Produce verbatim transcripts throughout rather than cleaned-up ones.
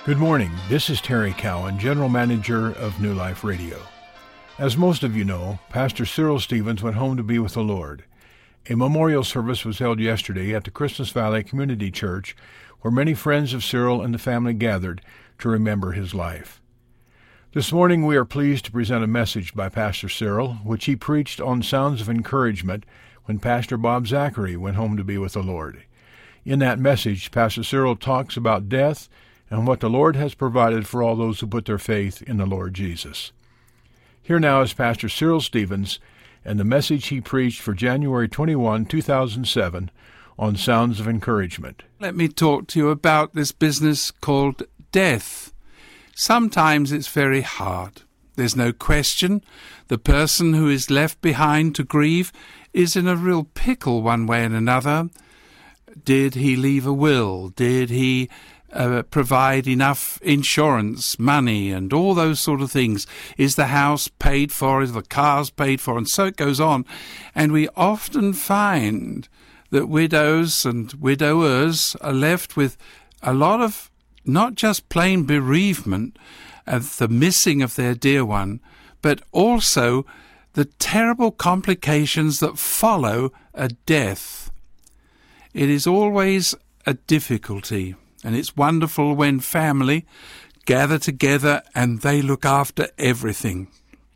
Good morning. This is Terry Cowan, General Manager of New Life Radio. As most of you know, Pastor Cyril Stevens went home to be with the Lord. A memorial service was held yesterday at the Christmas Valley Community Church, where many friends of Cyril and the family gathered to remember his life. This morning we are pleased to present a message by Pastor Cyril, which he preached on Sounds of Encouragement when Pastor Bob Zachary went home to be with the Lord. In that message, Pastor Cyril talks about death and what the Lord has provided for all those who put their faith in the Lord Jesus. Here now is Pastor Cyril Stevens and the message he preached for January twenty-first, two thousand seven on Sounds of Encouragement. Let me talk to you about this business called death. Sometimes it's very hard. There's no question. The person who is left behind to grieve is in a real pickle one way and another. Did he leave a will? Did he Uh, provide enough insurance, money, and all those sort of things? Is the house paid for? Is the cars paid for? And so it goes on. And we often find that widows and widowers are left with a lot of not just plain bereavement of the missing of their dear one, but also the terrible complications that follow a death. It is always a difficulty. And it's wonderful when family gather together and they look after everything.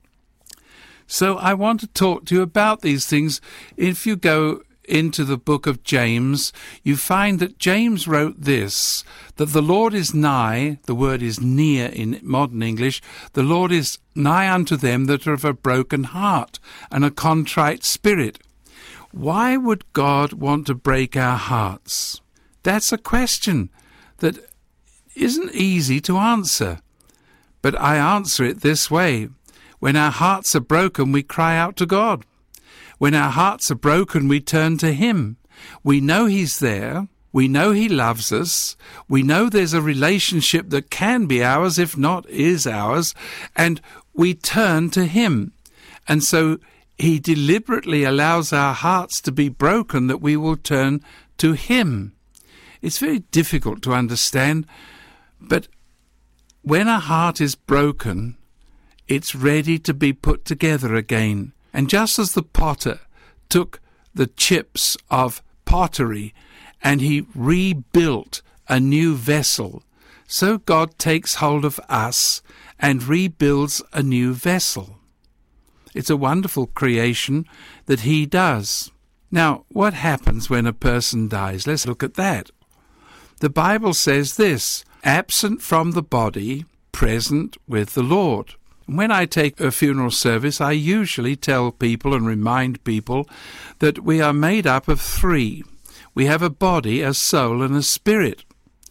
So I want to talk to you about these things. If you go into the book of James, you find that James wrote this, that the Lord is nigh, the word is near in modern English, the Lord is nigh unto them that are of a broken heart and a contrite spirit. Why would God want to break our hearts? That's a question that isn't easy to answer. But I answer it this way. When our hearts are broken, we cry out to God. When our hearts are broken, we turn to Him. We know He's there. We know He loves us. We know there's a relationship that can be ours, if not is ours, and we turn to Him. And so He deliberately allows our hearts to be broken that we will turn to Him. It's very difficult to understand, but when a heart is broken, it's ready to be put together again. And just as the potter took the chips of pottery and he rebuilt a new vessel, so God takes hold of us and rebuilds a new vessel. It's a wonderful creation that He does. Now, what happens when a person dies? Let's look at that. The Bible says this, absent from the body, present with the Lord. When I take a funeral service, I usually tell people and remind people that we are made up of three. We have a body, a soul, and a spirit.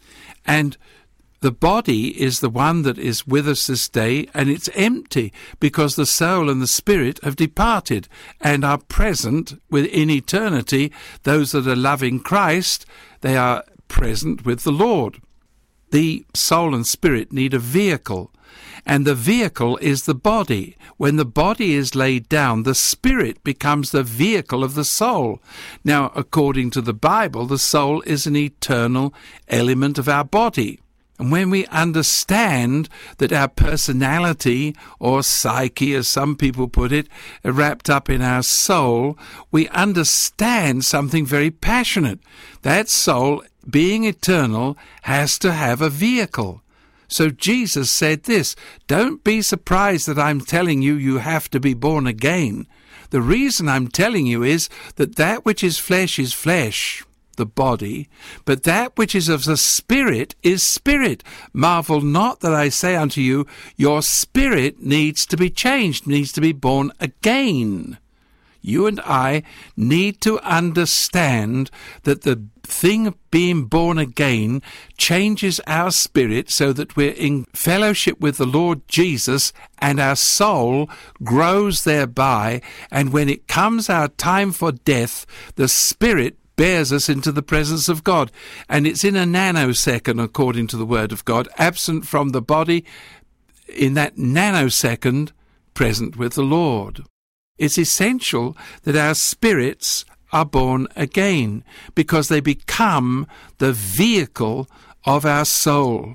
And the body is the one that is with us this day, and it's empty because the soul and the spirit have departed and are present within eternity. Those that are loving Christ, they are present with the Lord. The soul and spirit need a vehicle, and the vehicle is the body. When the body is laid down, the spirit becomes the vehicle of the soul. Now, according to the Bible, the soul is an eternal element of our body. And when we understand that our personality, or psyche, as some people put it, are wrapped up in our soul, we understand something very passionate. That soul, being eternal, has to have a vehicle. So Jesus said this, don't be surprised that I'm telling you you have to be born again. The reason I'm telling you is that that which is flesh is flesh, the body, but that which is of the Spirit is spirit. Marvel not that I say unto you, your spirit needs to be changed, needs to be born again. You and I need to understand that the thing of being born again changes our spirit so that we're in fellowship with the Lord Jesus and our soul grows thereby. And when it comes our time for death, the Spirit bears us into the presence of God. And it's in a nanosecond, according to the Word of God, absent from the body, in that nanosecond, present with the Lord. It's essential that our spirits are born again because they become the vehicle of our soul.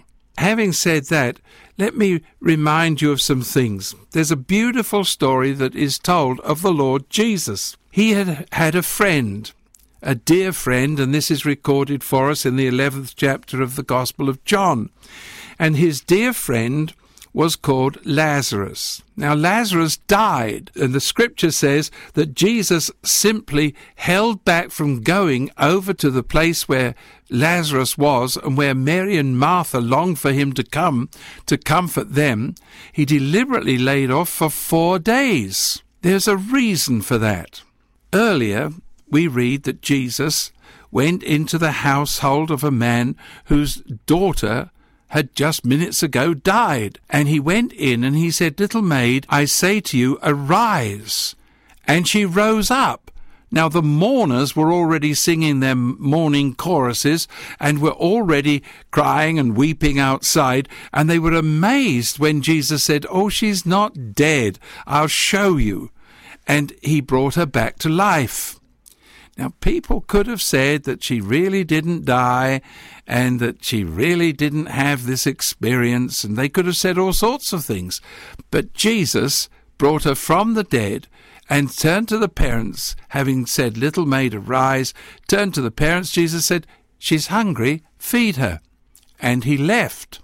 having said that, let me remind you of some things. There's a beautiful story that is told of the Lord Jesus. He had had a friend, a dear friend, and this is recorded for us in the eleventh chapter of the Gospel of John. And his dear friend was called Lazarus. Now, Lazarus died, and the scripture says that Jesus simply held back from going over to the place where Lazarus was and where Mary and Martha longed for him to come to comfort them. He deliberately laid off for four days. There's a reason for that. Earlier, we read that Jesus went into the household of a man whose daughter had just minutes ago died. And he went in and he said, "Little maid, I say to you, arise." And she rose up. Now the mourners were already singing their morning choruses and were already crying and weeping outside, and they were amazed when Jesus said, "Oh, she's not dead. I'll show you." And he brought her back to life. Now, people could have said that she really didn't die and that she really didn't have this experience, and they could have said all sorts of things. But Jesus brought her from the dead and turned to the parents, having said, "Little maid, arise," turned to the parents. Jesus said, "She's hungry, feed her." And he left.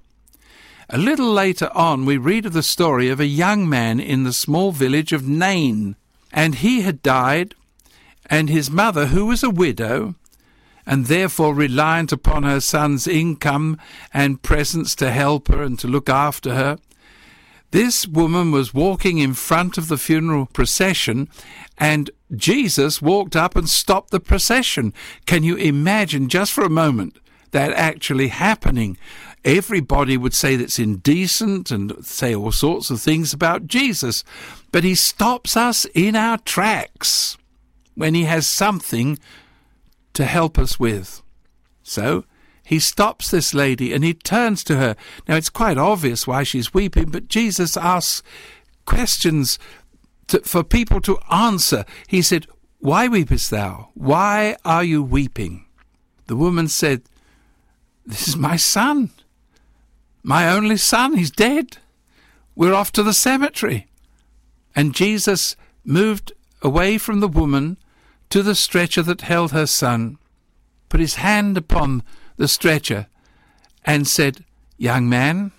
A little later on, we read of the story of a young man in the small village of Nain, and he had died, and his mother, who was a widow, and therefore reliant upon her son's income and presence to help her and to look after her, this woman was walking in front of the funeral procession, and Jesus walked up and stopped the procession. Can you imagine, just for a moment, that actually happening? Everybody would say that's indecent and say all sorts of things about Jesus, but he stops us in our tracks when he has something to help us with. So he stops this lady and he turns to her. Now, it's quite obvious why she's weeping, but Jesus asks questions to, for people to answer. He said, "Why weepest thou? Why are you weeping?" The woman said, "This is my son, my only son. He's dead. We're off to the cemetery." And Jesus moved away from the woman to the stretcher that held her son, put his hand upon the stretcher, and said, "Young man,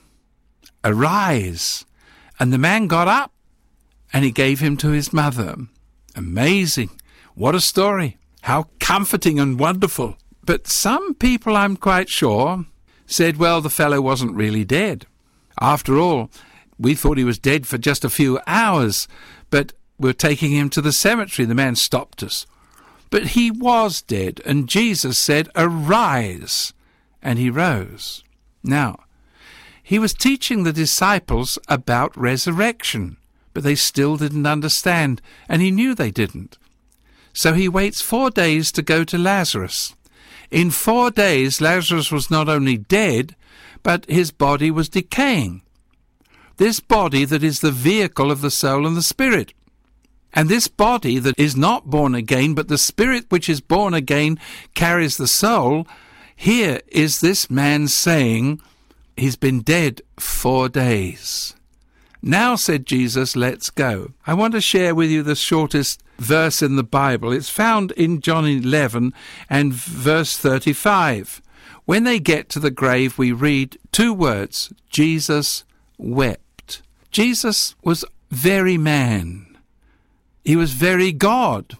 arise." And the man got up, and he gave him to his mother. Amazing. What a story. How comforting and wonderful. But some people, I'm quite sure, said, well, the fellow wasn't really dead. After all, we thought he was dead for just a few hours, but we're taking him to the cemetery. The man stopped us. But he was dead, and Jesus said, "Arise," and he rose. Now, he was teaching the disciples about resurrection, but they still didn't understand, and he knew they didn't. So he waits four days to go to Lazarus. In four days, Lazarus was not only dead, but his body was decaying. This body that is the vehicle of the soul and the spirit. And this body that is not born again, but the spirit which is born again carries the soul. Here is this man saying, he's been dead four days. "Now," said Jesus, "let's go." I want to share with you the shortest verse in the Bible. It's found in John eleven and verse thirty-five. When they get to the grave, we read two words, Jesus wept. Jesus was very man. He was very God.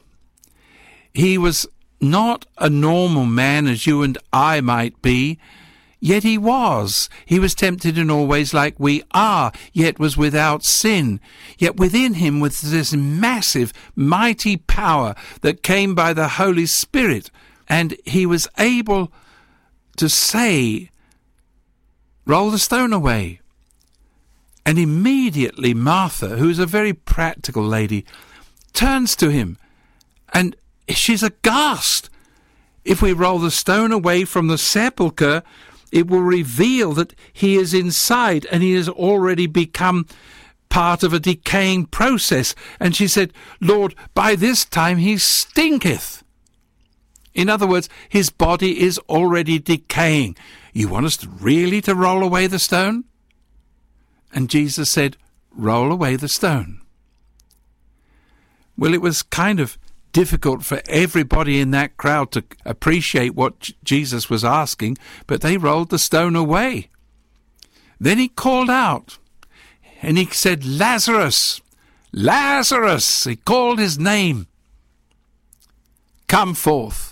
He was not a normal man as you and I might be, yet he was. He was tempted in all ways like we are, yet was without sin. Yet within him was this massive, mighty power that came by the Holy Spirit, and he was able to say, "Roll the stone away." And immediately Martha, who's a very practical lady, turns to him, and she's aghast. If we roll the stone away from the sepulchre, it will reveal that he is inside, and he has already become part of a decaying process. And she said, "Lord, by this time he stinketh." In other words, his body is already decaying. You want us to really to roll away the stone? And Jesus said, roll away the stone. Well, it was kind of difficult for everybody in that crowd to appreciate what J- Jesus was asking, but they rolled the stone away. Then he called out, and he said, Lazarus, Lazarus, he called his name, come forth.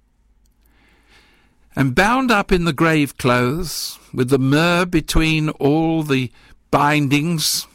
And bound up in the grave clothes, with the myrrh between all the bindings,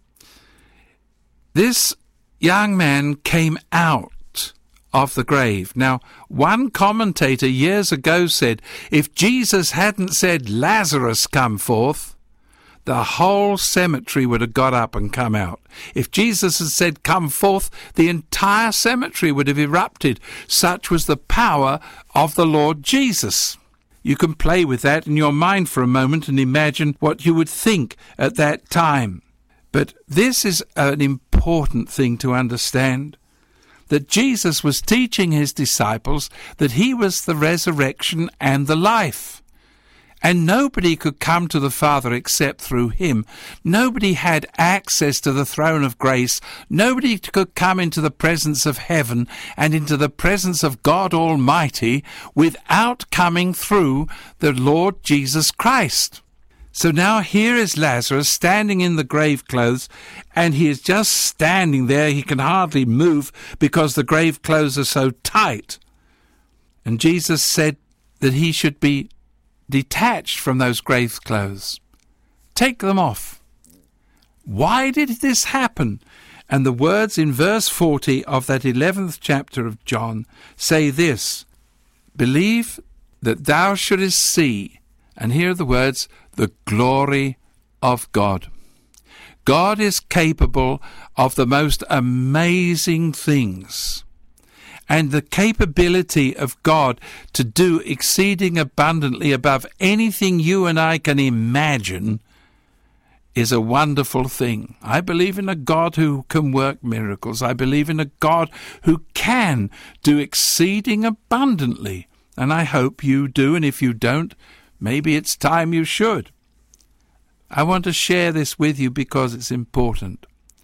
this young man came out of the grave. Now, one commentator years ago said, if Jesus hadn't said, Lazarus, come forth, the whole cemetery would have got up and come out. If Jesus had said, come forth, the entire cemetery would have erupted. Such was the power of the Lord Jesus. You can play with that in your mind for a moment and imagine what you would think at that time. But this is an important thing to understand, that Jesus was teaching his disciples that he was the resurrection and the life. And nobody could come to the Father except through him. Nobody had access to the throne of grace. Nobody could come into the presence of heaven and into the presence of God Almighty without coming through the Lord Jesus Christ. So now here is Lazarus standing in the grave clothes, and he is just standing there. He can hardly move because the grave clothes are so tight. And Jesus said that he should be detached from those grave clothes. Take them off. Why did this happen? And the words in verse forty of that eleventh chapter of John say this, believe that thou shouldest see, and here are the words, the glory of God. God is capable of the most amazing things. And the capability of God to do exceeding abundantly above anything you and I can imagine is a wonderful thing. I believe in a God who can work miracles. I believe in a God who can do exceeding abundantly. And I hope you do, and if you don't, maybe it's time you should. I want to share this with you because it's important.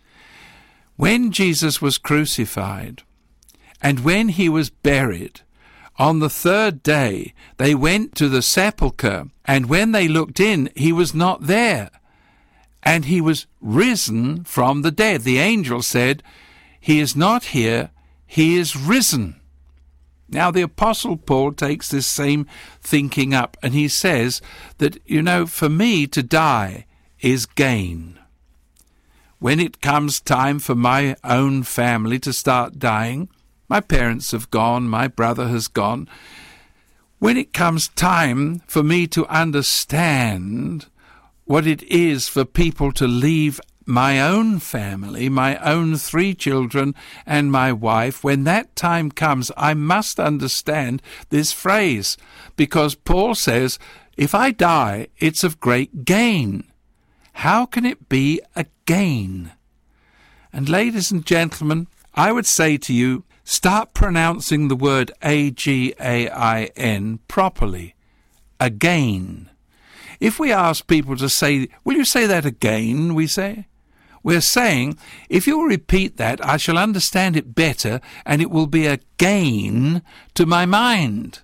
When Jesus was crucified, and when he was buried, on the third day they went to the sepulchre, and when they looked in, he was not there. And he was risen from the dead. The angel said, he is not here, he is risen. Now the Apostle Paul takes this same thinking up, and he says that, you know, for me to die is gain. When it comes time for my own family to start dying, my parents have gone, my brother has gone. When it comes time for me to understand what it is for people to leave my own family, my own three children and my wife, when that time comes, I must understand this phrase, because Paul says, if I die, it's of great gain. How can it be a gain? And ladies and gentlemen, I would say to you, start pronouncing the word A G A I N properly. Again. If we ask people to say, will you say that again, we say? We're saying, if you'll repeat that, I shall understand it better, and it will be a gain to my mind.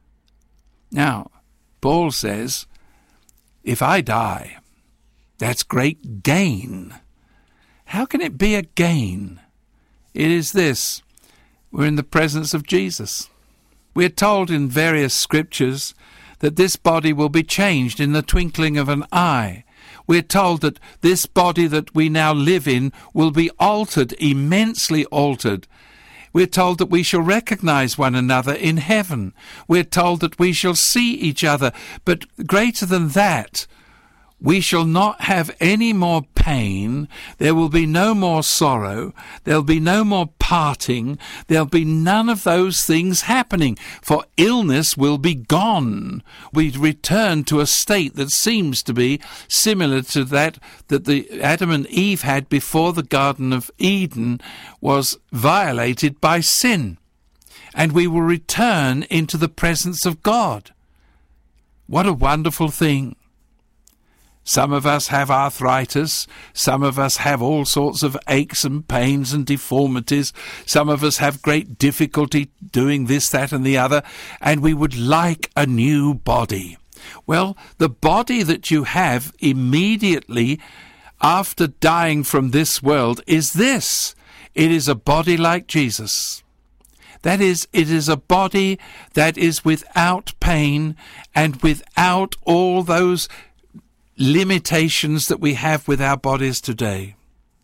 Now, Paul says, if I die, that's great gain. How can it be a gain? It is this. We're in the presence of Jesus. We're told in various scriptures that this body will be changed in the twinkling of an eye. We're told that this body that we now live in will be altered, immensely altered. We're told that we shall recognize one another in heaven. We're told that we shall see each other. But greater than that, we shall not have any more pain. There will be no more sorrow. There'll be no more parting. There'll be none of those things happening, for illness will be gone. We return to a state that seems to be similar to that that the Adam and Eve had before the Garden of Eden was violated by sin. and we will return into the presence of God. What a wonderful thing. Some of us have arthritis. Some of us have all sorts of aches and pains and deformities. Some of us have great difficulty doing this, that, and the other, and we would like a new body. Well, the body that you have immediately after dying from this world is this. It is a body like Jesus. That is, it is a body that is without pain and without all those limitations that we have with our bodies today.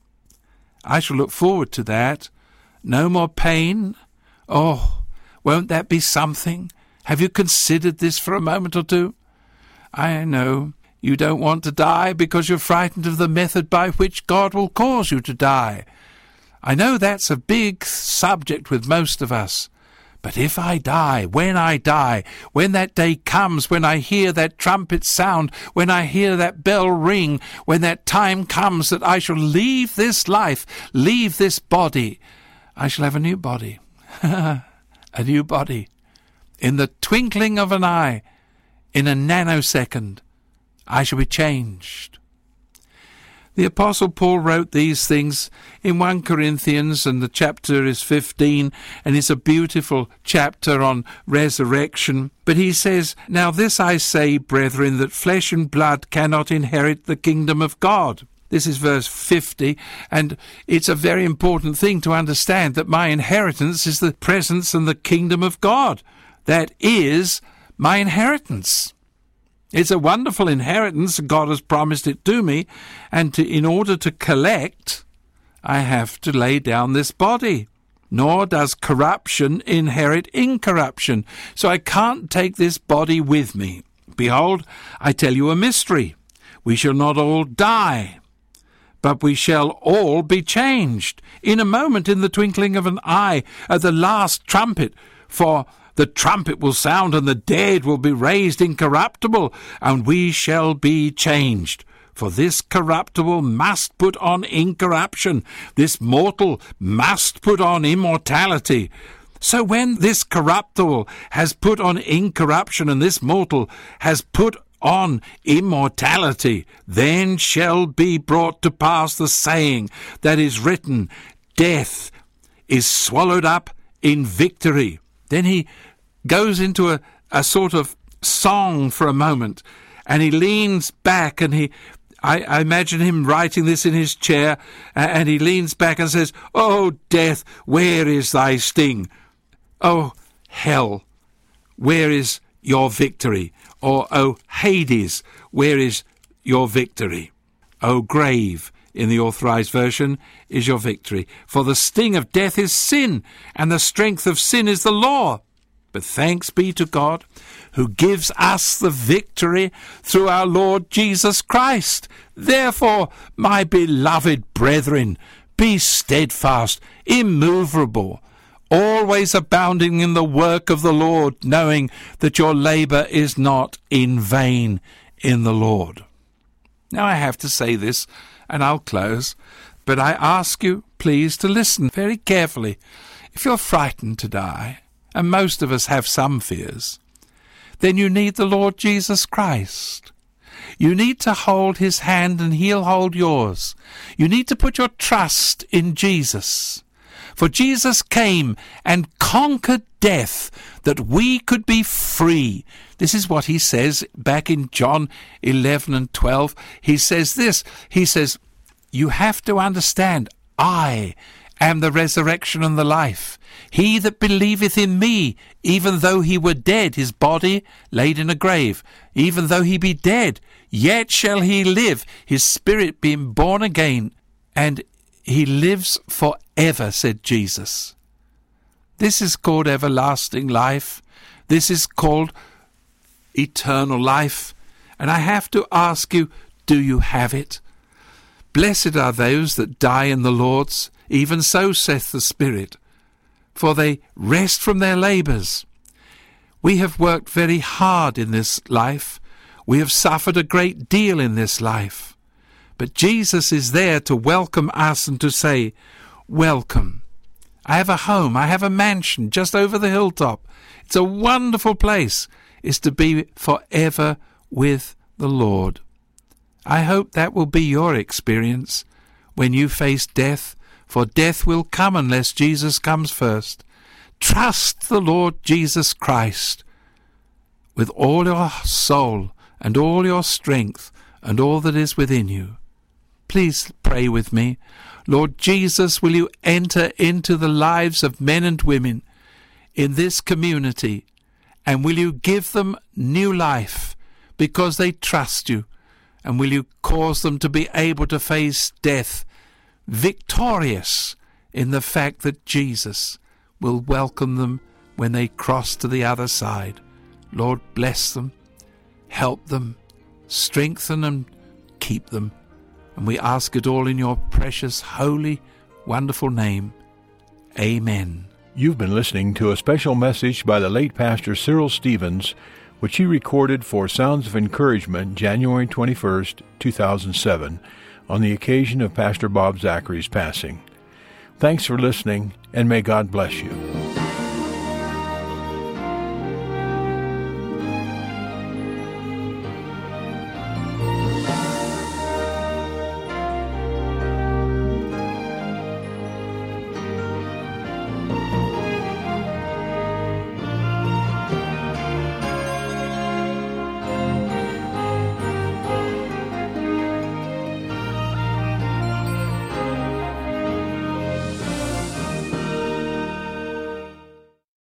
I shall look forward to that. No more pain. Oh, won't that be something? Have you considered this for a moment or two? I know you don't want to die because you're frightened of the method by which God will cause you to die. I know that's a big subject with most of us. But if I die, when I die, when that day comes, when I hear that trumpet sound, when I hear that bell ring, when that time comes that I shall leave this life, leave this body, I shall have a new body. A new body. In the twinkling of an eye, in a nanosecond, I shall be changed. The Apostle Paul wrote these things in First Corinthians, and the chapter is fifteen, and it's a beautiful chapter on resurrection. But he says, "Now this I say, brethren, that flesh and blood cannot inherit the kingdom of God." This is verse fifty, and it's a very important thing to understand that my inheritance is the presence and the kingdom of God. That is my inheritance. It's a wonderful inheritance. God has promised it to me, and to, in order to collect, I have to lay down this body. Nor does corruption inherit incorruption, so I can't take this body with me. Behold, I tell you a mystery. We shall not all die, but we shall all be changed, in a moment, in the twinkling of an eye, at the last trumpet. For the trumpet will sound, and the dead will be raised incorruptible, and we shall be changed. For this corruptible must put on incorruption, this mortal must put on immortality. So when this corruptible has put on incorruption, and this mortal has put on immortality, then shall be brought to pass the saying that is written, Death is swallowed up in victory. Then he goes into a, a sort of song for a moment, and he leans back, and he, I, I imagine him writing this in his chair, and he leans back and says, "Oh, death, where is thy sting? Oh, hell, where is your victory? Or, oh, Hades, where is your victory? Oh, grave," in the Authorized Version, "is your victory. For the sting of death is sin, and the strength of sin is the law. But thanks be to God, who gives us the victory through our Lord Jesus Christ. Therefore, my beloved brethren, be steadfast, immovable, always abounding in the work of the Lord, knowing that your labour is not in vain in the Lord." Now I have to say this, and I'll close, but I ask you, please, to listen very carefully. If you're frightened to die, and most of us have some fears, then you need the Lord Jesus Christ. You need to hold his hand, and he'll hold yours. You need to put your trust in Jesus. For Jesus came and conquered death that we could be free. This is what he says back in John eleven and twelve. He says this. He says, you have to understand, I am the resurrection and the life. He that believeth in me, even though he were dead, his body laid in a grave, even though he be dead, yet shall he live, his spirit being born again, and he lives forever, said Jesus. This is called everlasting life. This is called eternal life. And I have to ask you, do you have it? Blessed are those that die in the Lord's, even so saith the Spirit, for they rest from their labours. We have worked very hard in this life. We have suffered a great deal in this life. But Jesus is there to welcome us and to say, welcome. I have a home. I have a mansion just over the hilltop. It's a wonderful place. It's to be forever with the Lord. I hope that will be your experience when you face death, for death will come unless Jesus comes first. Trust the Lord Jesus Christ with all your soul and all your strength and all that is within you. Please pray with me. Lord Jesus, will you enter into the lives of men and women in this community, and will you give them new life because they trust you, and will you cause them to be able to face death victorious in the fact that Jesus will welcome them when they cross to the other side. Lord, bless them, help them, strengthen and keep them. And we ask it all in your precious, holy, wonderful name. Amen. You've been listening to a special message by the late Pastor Cyril Stevens, which he recorded for Sounds of Encouragement January twenty-first, two thousand seven, on the occasion of Pastor Bob Zachary's passing. Thanks for listening, and may God bless you.